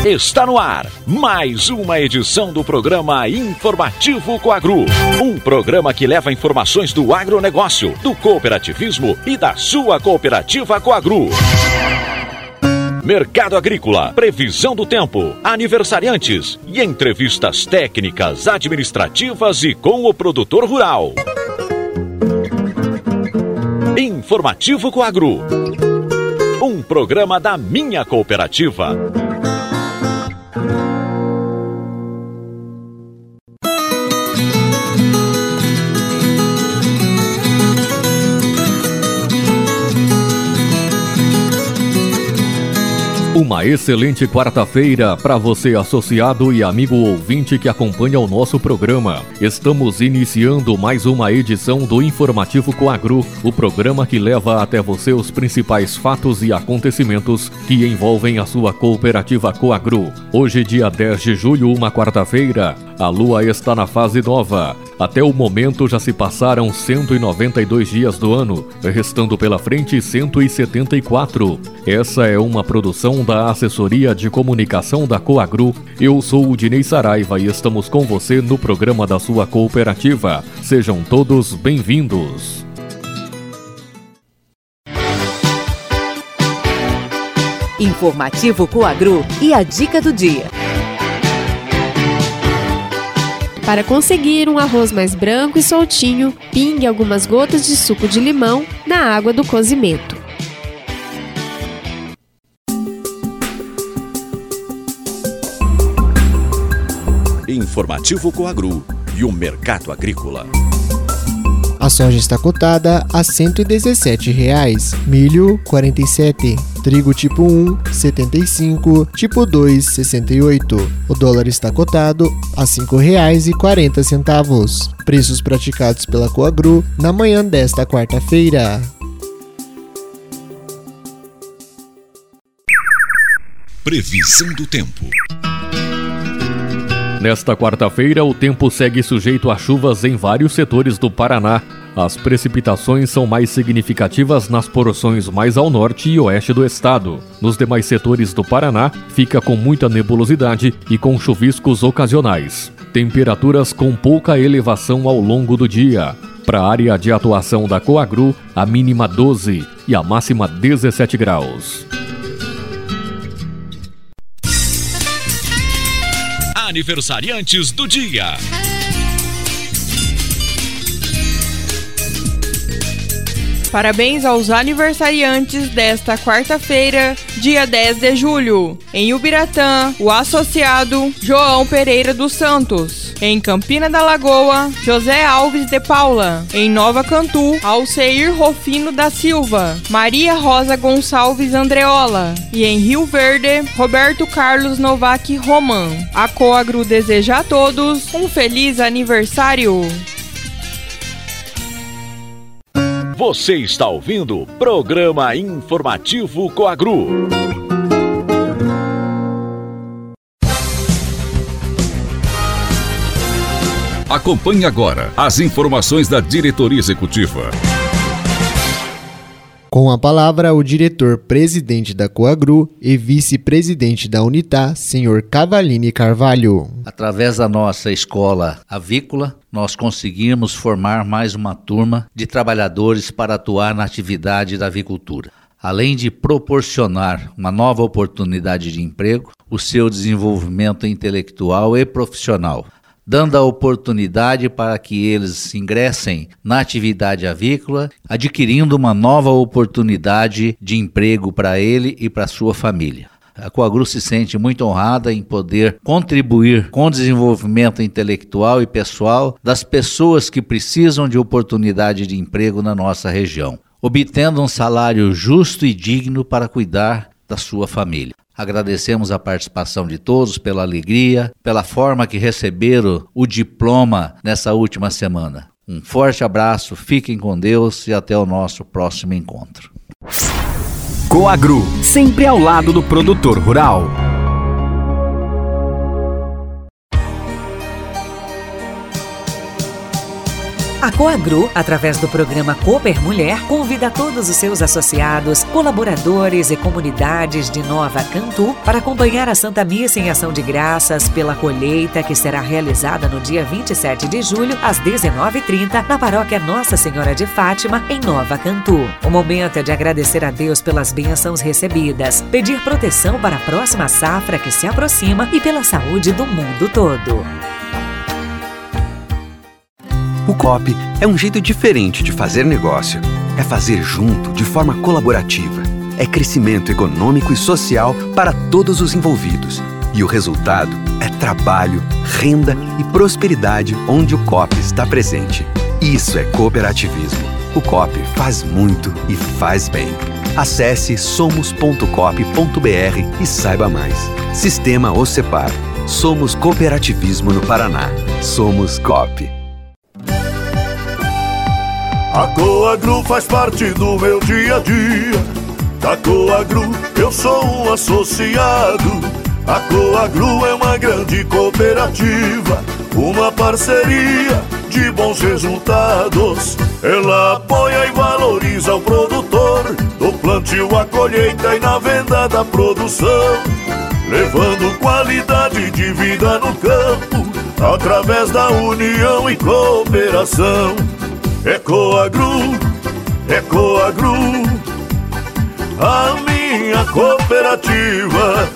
Está no ar mais uma edição do programa Informativo Coagro. Um programa que leva informações do agronegócio, do cooperativismo e da sua cooperativa Coagro. Mercado agrícola, previsão do tempo, aniversariantes e entrevistas técnicas, administrativas e com o produtor rural. Informativo Coagro. Um programa da minha cooperativa. Uma excelente quarta-feira para você, associado e amigo ouvinte que acompanha o nosso programa. Estamos iniciando mais uma edição do Informativo Coagro, o programa que leva até você os principais fatos e acontecimentos que envolvem a sua cooperativa Coagro. Hoje, dia 10 de julho, uma quarta-feira, a lua está na fase nova. Até o momento já se passaram 192 dias do ano, restando pela frente 174. Essa é uma produção da Assessoria de Comunicação da Coagro. Eu sou o Dinei Saraiva e estamos com você no programa da sua cooperativa. Sejam todos bem-vindos. Informativo Coagro e a dica do dia. Para conseguir um arroz mais branco e soltinho, pingue algumas gotas de suco de limão na água do cozimento. Informativo Coagro e o mercado agrícola. A soja está cotada a R$ 117,00, milho R$ 47,00, trigo tipo 1 R$ 75,00, tipo 2 R$ 68,00. O dólar está cotado a R$ 5,40. Preços praticados pela Coagro na manhã desta quarta-feira. Previsão do tempo. Nesta quarta-feira, o tempo segue sujeito a chuvas em vários setores do Paraná. As precipitações são mais significativas nas porções mais ao norte e oeste do estado. Nos demais setores do Paraná, fica com muita nebulosidade e com chuviscos ocasionais. Temperaturas com pouca elevação ao longo do dia. Para a área de atuação da Coagro, a mínima 12 e a máxima 17 graus. Aniversariantes do dia. Parabéns aos aniversariantes desta quarta-feira, dia 10 de julho. Em Ubiratã, o associado João Pereira dos Santos. Em Campina da Lagoa, José Alves de Paula. Em Nova Cantu, Alceir Rofino da Silva. Maria Rosa Gonçalves Andreola. E em Rio Verde, Roberto Carlos Novak Roman. A Coagro deseja a todos um feliz aniversário. Você está ouvindo o programa Informativo Coagro. Acompanhe agora as informações da diretoria executiva. Com a palavra, o diretor-presidente da Coagro e vice-presidente da Unitá, senhor Cavalini Carvalho. Através da nossa escola avícola, nós conseguimos formar mais uma turma de trabalhadores para atuar na atividade da avicultura. Além de proporcionar uma nova oportunidade de emprego, o seu desenvolvimento intelectual e profissional, dando a oportunidade para que eles ingressem na atividade avícola, adquirindo uma nova oportunidade de emprego para ele e para sua família. A Coagro se sente muito honrada em poder contribuir com o desenvolvimento intelectual e pessoal das pessoas que precisam de oportunidade de emprego na nossa região, obtendo um salário justo e digno para cuidar da sua família. Agradecemos a participação de todos pela alegria, pela forma que receberam o diploma nessa última semana. Um forte abraço, fiquem com Deus e até o nosso próximo encontro. Coagro, sempre ao lado do produtor rural. A Coagru, através do programa Cooper Mulher, convida todos os seus associados, colaboradores e comunidades de Nova Cantu para acompanhar a Santa Missa em Ação de Graças pela colheita que será realizada no dia 27 de julho, às 19h30, na paróquia Nossa Senhora de Fátima, em Nova Cantu. O momento é de agradecer a Deus pelas bênçãos recebidas, pedir proteção para a próxima safra que se aproxima e pela saúde do mundo todo. O Coop é um jeito diferente de fazer negócio. É fazer junto, de forma colaborativa. É crescimento econômico e social para todos os envolvidos. E o resultado é trabalho, renda e prosperidade onde o Coop está presente. Isso é cooperativismo. O Coop faz muito e faz bem. Acesse somos.coop.br e saiba mais. Sistema OCEPAR. Somos cooperativismo no Paraná. Somos Coop. A Coagru faz parte do meu dia a dia. Da Coagru eu sou um associado. A Coagru é uma grande cooperativa, uma parceria de bons resultados. Ela apoia e valoriza o produtor, do plantio à colheita e na venda da produção, levando qualidade de vida no campo, através da união e cooperação. É Coagru, a minha cooperativa.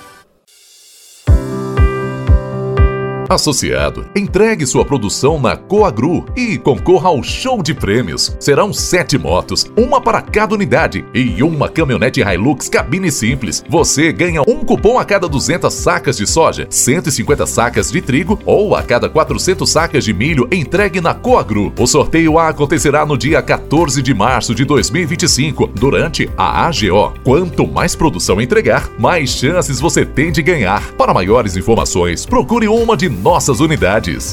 Associado, entregue sua produção na Coagru e concorra ao show de prêmios. Serão 7 motos, uma para cada unidade e uma caminhonete Hilux cabine simples. Você ganha um cupom a cada 200 sacas de soja, 150 sacas de trigo ou a cada 400 sacas de milho entregue na Coagru. O sorteio acontecerá no dia 14 de março de 2025, durante a AGO. Quanto mais produção entregar, mais chances você tem de ganhar. Para maiores informações, procure uma de nossas unidades.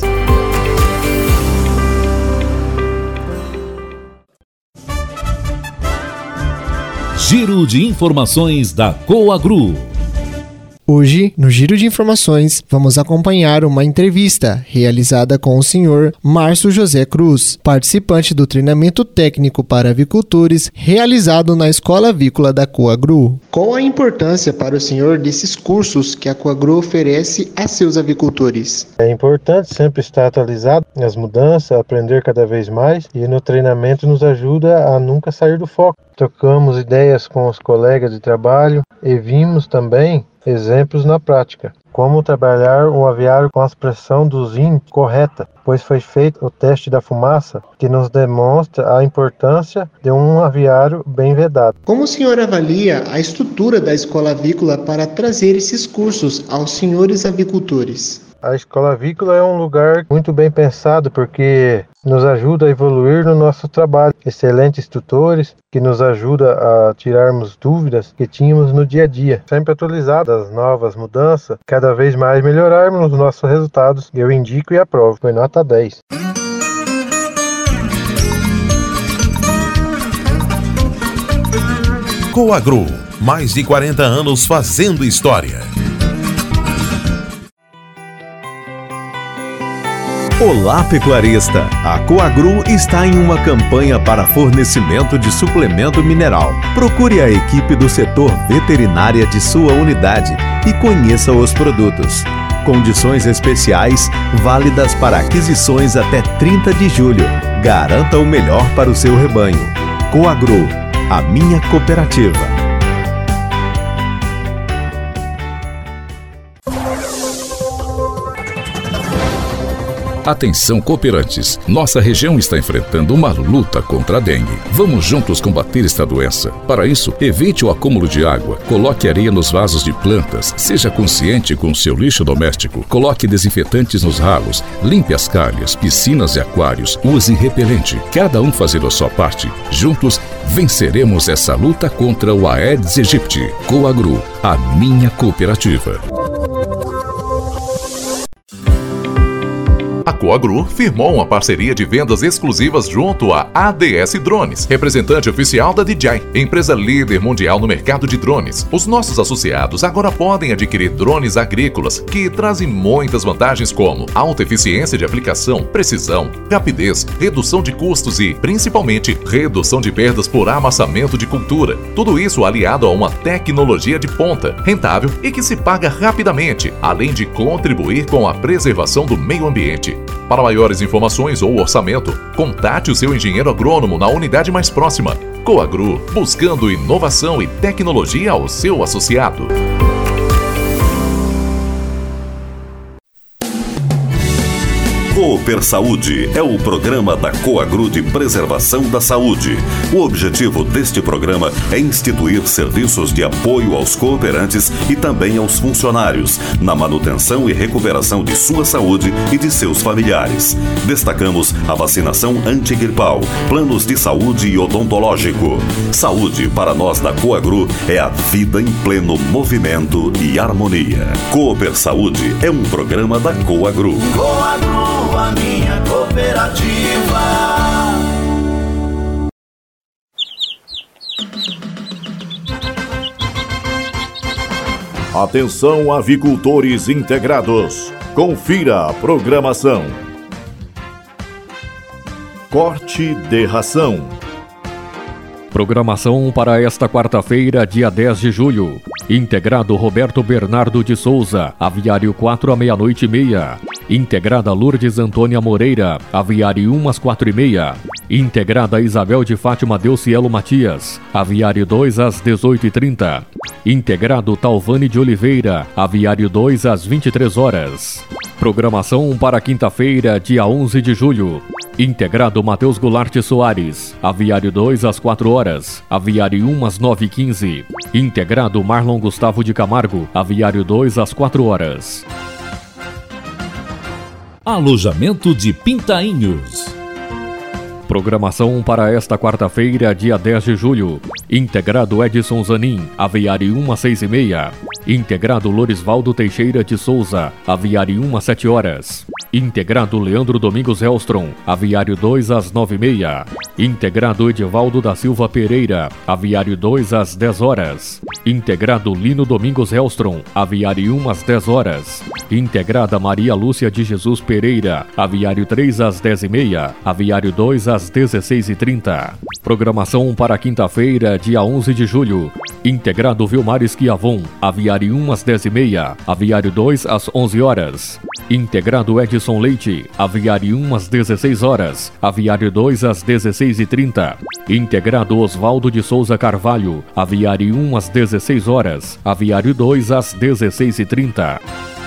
Giro de informações da Coagru. Hoje, no Giro de Informações, vamos acompanhar uma entrevista realizada com o senhor Márcio José Cruz, participante do treinamento técnico para avicultores realizado na Escola Avícola da Coagru. Qual a importância para o senhor desses cursos que a Coagru oferece a seus avicultores? É importante sempre estar atualizado nas mudanças, aprender cada vez mais, e no treinamento nos ajuda a nunca sair do foco. Trocamos ideias com os colegas de trabalho e vimos também exemplos na prática. Como trabalhar um aviário com a expressão do zinco correta, pois foi feito o teste da fumaça, que nos demonstra a importância de um aviário bem vedado. Como o senhor avalia a estrutura da Escola Avícola para trazer esses cursos aos senhores avicultores? A Escola Avícola é um lugar muito bem pensado porque nos ajuda a evoluir no nosso trabalho. Excelentes tutores que nos ajudam a tirarmos dúvidas que tínhamos no dia a dia. Sempre atualizado das novas mudanças, cada vez mais melhorarmos os nossos resultados. Eu indico e aprovo. Foi nota 10. Coagru, mais de 40 anos fazendo história. Olá, pecuarista! A Coagru está em uma campanha para fornecimento de suplemento mineral. Procure a equipe do setor veterinária de sua unidade e conheça os produtos. Condições especiais válidas para aquisições até 30 de julho. Garanta o melhor para o seu rebanho. Coagru, a minha cooperativa. Atenção, cooperantes! Nossa região está enfrentando uma luta contra a dengue. Vamos juntos combater esta doença. Para isso, evite o acúmulo de água, coloque areia nos vasos de plantas, seja consciente com o seu lixo doméstico, coloque desinfetantes nos ralos, limpe as calhas, piscinas e aquários, use repelente. Cada um fazendo a sua parte. Juntos, venceremos essa luta contra o Aedes aegypti. Coagru, a minha cooperativa. A Coagru firmou uma parceria de vendas exclusivas junto à ADS Drones, representante oficial da DJI, empresa líder mundial no mercado de drones. Os nossos associados agora podem adquirir drones agrícolas que trazem muitas vantagens como alta eficiência de aplicação, precisão, rapidez, redução de custos e, principalmente, redução de perdas por amassamento de cultura. Tudo isso aliado a uma tecnologia de ponta, rentável e que se paga rapidamente, além de contribuir com a preservação do meio ambiente. Para maiores informações ou orçamento, contate o seu engenheiro agrônomo na unidade mais próxima. Coagru, buscando inovação e tecnologia ao seu associado. Cooper Saúde é o programa da Coagru de preservação da saúde. O objetivo deste programa é instituir serviços de apoio aos cooperantes e também aos funcionários, na manutenção e recuperação de sua saúde e de seus familiares. Destacamos a vacinação antigripal, planos de saúde e odontológico. Saúde, para nós da Coagru, é a vida em pleno movimento e harmonia. Cooper Saúde é um programa da Coagru. Coagru, a minha cooperativa. Atenção, avicultores integrados. Confira a programação. Corte de ração. Programação para esta quarta-feira, dia 10 de julho. Integrado Roberto Bernardo de Souza, aviário 4 à meia-noite e meia. Integrada Lourdes Antônia Moreira, aviário 1 às 4h30. Integrada Isabel de Fátima Delcielo Matias, aviário 2 às 18h30. Integrado Talvane de Oliveira, aviário 2 às 23 horas. Programação para quinta-feira, dia 11 de julho. Integrado Matheus Goulart Soares, aviário 2 às 4 horas, aviário 1 às 9h15. Integrado Marlon Gustavo de Camargo, aviário 2 às 4 horas. Alojamento de Pintainhos. Programação para esta quarta-feira, dia 10 de julho. Integrado Edson Zanin, aviário 1 às 6h30. Integrado Lorisvaldo Teixeira de Souza, aviário 1 às 7 horas. Integrado Leandro Domingos Elstrom, aviário 2 às 9h30. Integrado Edivaldo da Silva Pereira, aviário 2 às 10 horas. Integrado Lino Domingos Elstrom, aviário 1 às 10 horas. Integrada Maria Lúcia de Jesus Pereira, aviário 3 às 10h30, aviário 2 às 16h30. Programação para quinta-feira, dia 11 de julho. Integrado Vilmar Esquiavon, aviário 1 às 10h30, aviário 2 às 11 horas. Integrado Edson Leite, aviário 1 às 16 horas, aviário 2 às 16h30. Integrado Osvaldo de Souza Carvalho, aviário 1 às 16 horas, aviário 2 às 16h30.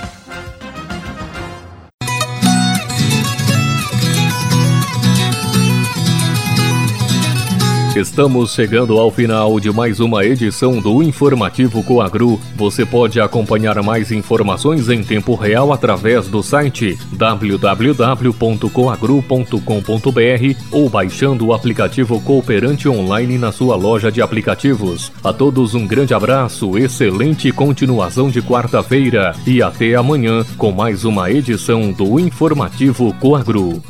Estamos chegando ao final de mais uma edição do Informativo Coagru. Você pode acompanhar mais informações em tempo real através do site www.coagru.com.br ou baixando o aplicativo Cooperante Online na sua loja de aplicativos. A todos um grande abraço, excelente continuação de quarta-feira e até amanhã com mais uma edição do Informativo Coagru.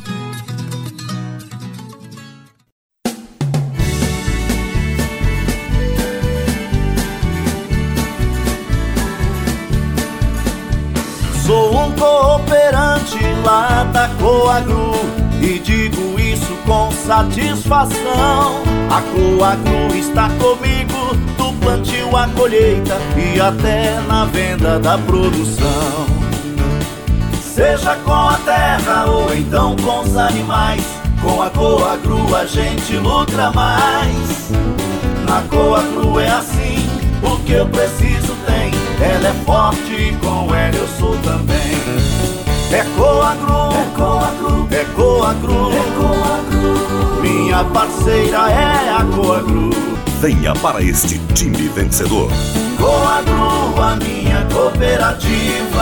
Sou um cooperante lá da Coagru e digo isso com satisfação. A Coagru está comigo do plantio à colheita e até na venda da produção. Seja com a terra ou então com os animais, com a Coagru a gente lucra mais. Na Coagru é assim, o que eu preciso tem. Ela é forte e com ela eu sou também. É Coagru, é Coagru, é Coagru, é Coagru. Minha parceira é a Coagru. Venha para este time vencedor. Coagru, a minha cooperativa.